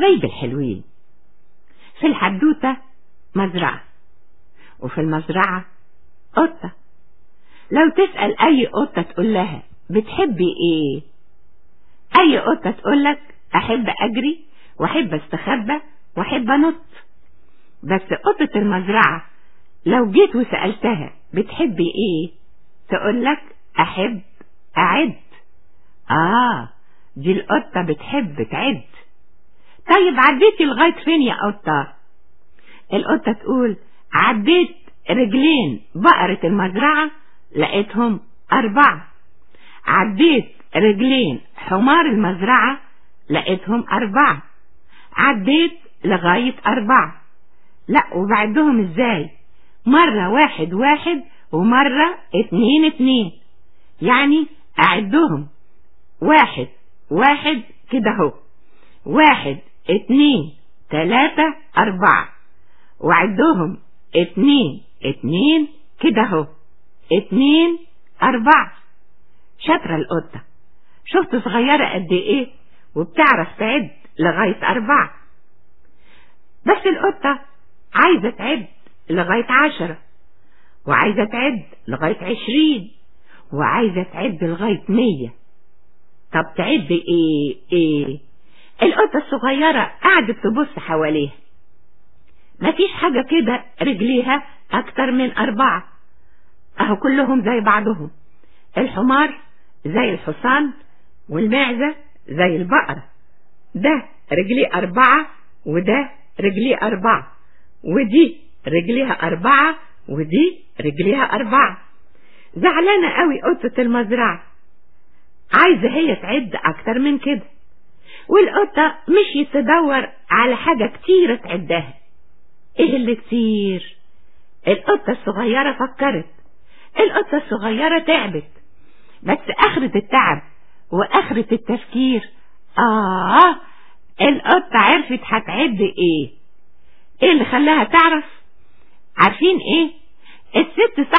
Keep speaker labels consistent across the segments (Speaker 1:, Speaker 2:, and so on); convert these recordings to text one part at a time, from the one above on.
Speaker 1: حبايب الحلوين، في الحدوتة مزرعة، وفي المزرعة قطة. لو تسأل أي قطة تقول لها بتحبي إيه؟ أي قطة تقولك أحب أجري وأحب أستخبى وأحب أنط. بس قطة المزرعة لو جيت وسألتها بتحبي إيه تقولك أحب أعد. دي القطة بتحب تعد. طيب عديتي لغاية فين يا قطة؟ القطة تقول عديت رجلين بقرة المزرعة لقيتهم 4. عديت رجلين حمار المزرعة لقيتهم 4. عديت لغاية 4. لا، وبعدهم ازاي؟ مرة 1 1 ومرة 2 2، يعني اعدهم 1 1 كده اهو، 1 2 3 4، وعدهم 2 2 كده اهو، 2 4. شاطرة القطة، شفت صغيرة قد ايه وبتعرف تعد لغاية 4. بس القطة عايزة تعد لغاية 10، وعايزة تعد لغاية 20، وعايزة تعد لغاية 100. طب تعد ايه؟ القطة الصغيرة قعدت تبص حواليها، مفيش حاجة كده رجليها اكتر من 4. اهو كلهم زي بعضهم، الحمار زي الحصان والمعزة زي البقرة. ده رجليه 4 وده رجليه 4، ودي رجليها 4 ودي رجليها 4. زعلانة قوي قطة المزرعة، عايزة هي تعد اكتر من كده، والقطة مشيت تدور على حاجة كتيرة تعدها. ايه اللي كتير؟ القطة الصغيرة فكرت، القطة الصغيرة تعبت، بس اخرة التعب واخرة التفكير القطة عرفت هتعد ايه اللي خلاها تعرف؟ عارفين ايه؟ الست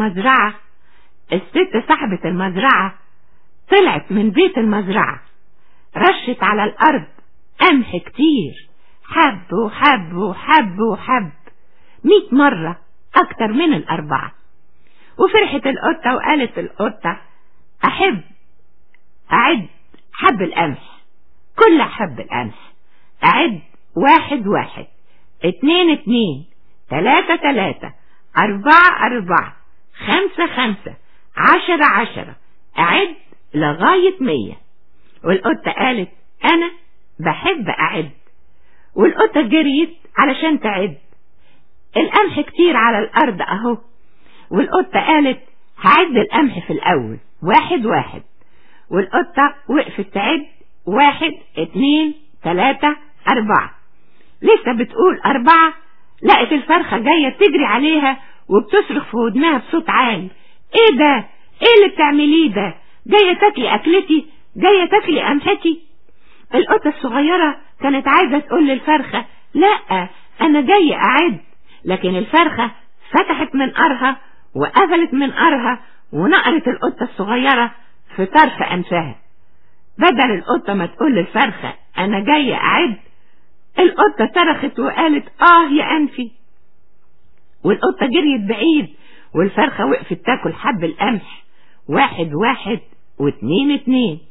Speaker 1: صاحبة المزرعة طلعت من بيت المزرعة، رشت على الارض قمح كتير، حب وحب وحب وحب 100 مرة اكتر من 4. وفرحت القطة وقالت القطة احب اعد حب القمح، كل حب القمح اعد 1 1 2 2 3 3 4 4 5 5 10 10، اعد لغاية 100. والقطة قالت انا بحب اعد. والقطة جريت علشان تعد، القمح كتير على الارض اهو، والقطة قالت هعد القمح في الاول 1 1. والقطة وقفت تعد 1 2 3 4. لسه بتقول 4 لقت الفرخة جاية تجري عليها وبتصرخ في ودنها بصوت عالي، ايه ده؟ ايه اللي بتعمليه ده؟ جاية تاكلي اكلتي؟ جاية تاكلي قمحتي؟ القطة الصغيرة كانت عايزة تقول للفرخة لا انا جاية اعد، لكن الفرخة فتحت منقارها وقفلت منقارها ونقرت القطة الصغيرة في طرف انفها. بدل القطة ما تقول للفرخة انا جاية اعد، القطة صرخت وقالت يا انفي. والقطة جريت بعيد، والفرخة وقفت تاكل حب القمح 1 1 و2 2.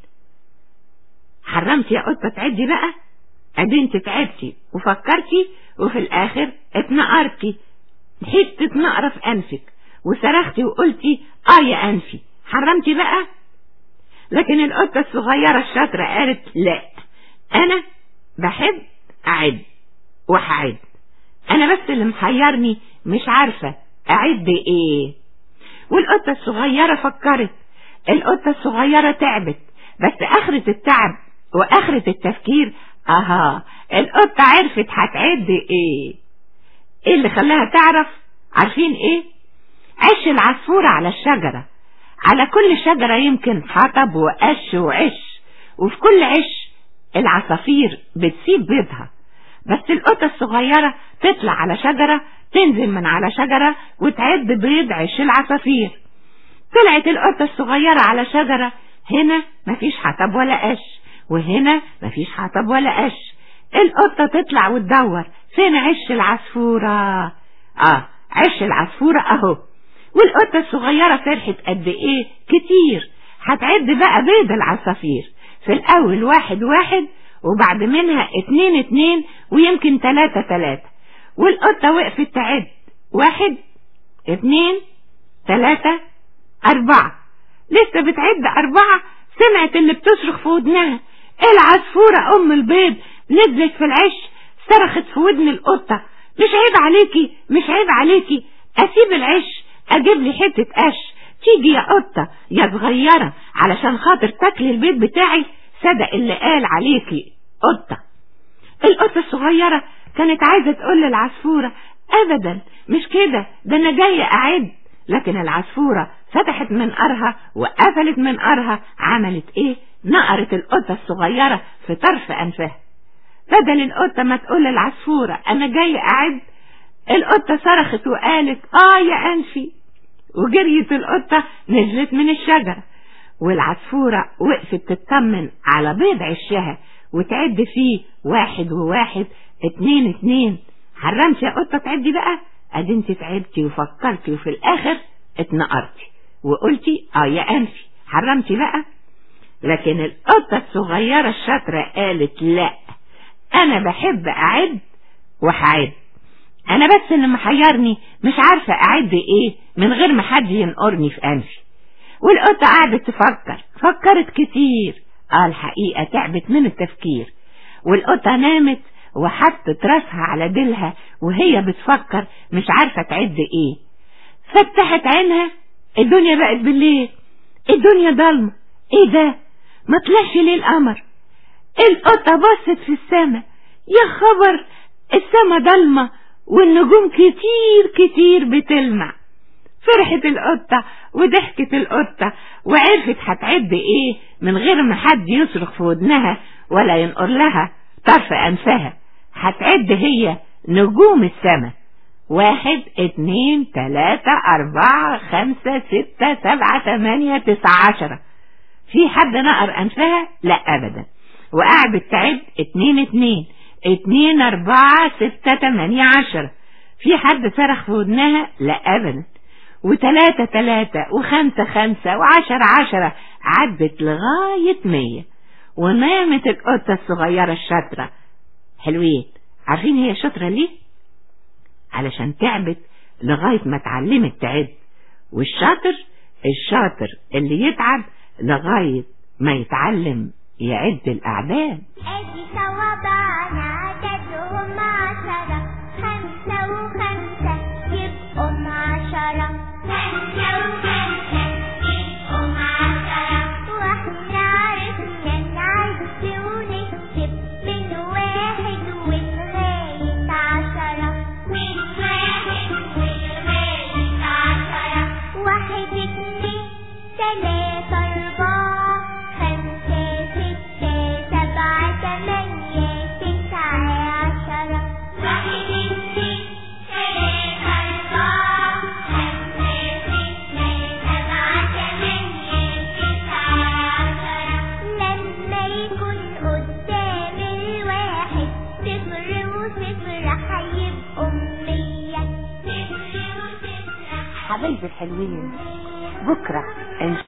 Speaker 1: حرمتي يا قطة تعدي بقى؟ ادي انت تعبتي وفكرتي وفي الاخر اتنقرتي، حتة نقرة في انفك وصرختي وقلتي يا انفي. حرمتي بقى؟ لكن القطة الصغيرة الشاطرة قالت لا، انا بحب اعد وهعد، انا بس اللي محيرني مش عارفة اعد ايه. والقطة الصغيرة فكرت، القطة الصغيرة تعبت، بس اخرة التعب واخرة التفكير القطة عرفت هتعد ايه اللي خلاها تعرف؟ عارفين ايه؟ عش العصفورة على الشجرة، على كل شجرة يمكن حطب وقش وعش، وفي كل عش العصافير بتسيب بيضها، بس القطة الصغيرة تطلع على شجرة، تنزل من على شجرة وتعد بيض عش العصافير. طلعت القطة الصغيرة على شجرة، هنا مفيش حطب ولا قش، وهنا مفيش حطب ولا قش، القطة تطلع وتدور فين عش العصفورة. عش العصفورة اهو. والقطة الصغيرة فرحت قد ايه كتير. هتعد بقى بيض العصافير. في الاول 1 1 وبعد منها 2 2 ويمكن 3 3. والقطة وقفت تعد 1 2 3 4. لسه بتعد 4 سمعت اللي بتصرخ في ودنها. العصفورة ام البيض نزلت في العش صرخت في ودن القطة: مش عيب عليكي، مش عيب عليكي، اسيب العش اجيب لي حتة قش؟ تيجي يا قطة يا صغيرة علشان خاطر تاكلي البيض بتاعي؟ صدق اللي قال عليكي قطة. القطة الصغيرة كانت عايزة تقول للعصفورة: ابدا مش كده، ده انا جاية اعد. لكن العصفورة فتحت منقارها وقفلت منقارها. عملت ايه؟ نقرت القطة الصغيرة في طرف انفها. بدل القطة ما تقول للعصفورة انا جاية اعد، القطة صرخت وقالت يا انفي. وجريت القطة نزلت من الشجرة. والعصفورة وقفت تطمن على بيض عشها وتعد فيه 1 و1 2 2. حرمت يا قطة تعدي بقى؟ ادي انت تعبتي وفكرتي وفي الاخر اتنقرتي وقلتي يا انفي. حرمتي بقى؟ لكن القطة الصغيرة الشاطرة قالت لا، انا بحب اعد وهعد. انا بس اللي محيرني مش عارفة اعد ايه من غير ما حد ينقرني في انفي. والقطة قعدت تفكر، فكرت كتير. الحقيقة تعبت من التفكير. والقطة نامت وحطت راسها على ديلها وهي بتفكر مش عارفة تعد ايه. فتحت عينها، الدنيا بقت بالليل، الدنيا ضلمة. ايه ده؟ ما طلعش ليه القمر؟ القطة بصت في السماء، يا خبر، السماء ضلمة والنجوم كتير كتير بتلمع. فرحت القطة وضحكت القطة وعرفت هتعد ايه من غير ما حد يصرخ في ودنها ولا ينقر لها طرف انفها. هتعد هي نجوم السماء: 1 2 3 4 5 6 7 8 9 10. في حد نقر انفها؟ لا ابدا. وقعدت تعد 2 2 2 4 6 8 10. في حد صرخ في ودنها؟ لا ابدا. و3 3 و5 5 و10 10. عدت لغاية 100 ونامت القطة الصغيرة الشاطرة. حلوين. عارفين هي شاطرة ليه؟ علشان تعبت لغاية ما اتعلمت تعد. والشاطر الشاطر اللي يتعب لغاية ما يتعلم يعد الأعداد.
Speaker 2: ادي صوابعنا عددهم 10، 5 و5 يبقوا 10، 5 و5 يبقوا 10. واحنا عرفنا نعد ونكتب من 1 ولغاية 10، من 1 ولغاية 10. 1 2 3 4 5 6 7 8 9 10. 1 2 3 4 5 6 7 8 9 10. لما يكون قدام الواحد 0 و0 هيبقوا 100. 0 و0
Speaker 1: حبايبي الحلوين، بكرة